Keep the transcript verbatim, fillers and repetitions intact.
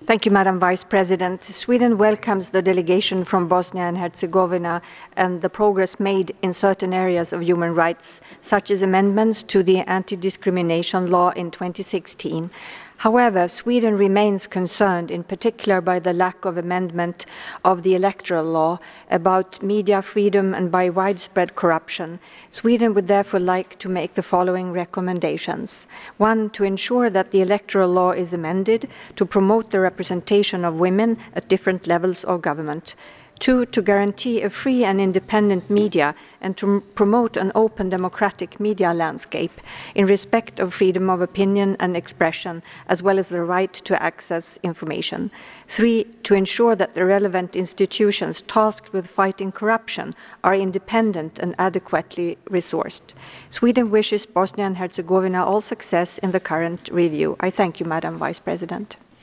Thank you, Madam Vice President. Sweden welcomes the delegation from Bosnia and Herzegovina and the progress made in certain areas of human rights, such as amendments to the anti-discrimination law in twenty sixteen. However, Sweden remains concerned in particular by the lack of amendment of the electoral law about media freedom and by widespread corruption. Sweden would therefore like to make the following recommendations. One, to ensure that the electoral law is amended to promote the representation of women at different levels of government. Two, to guarantee a free and independent media and to promote an open democratic media landscape in respect of freedom of opinion and expression, as well as the right to access information. Three, to ensure that the relevant institutions tasked with fighting corruption are independent and adequately resourced. Sweden wishes Bosnia and Herzegovina all success in the current review. I thank you, Madam Vice President.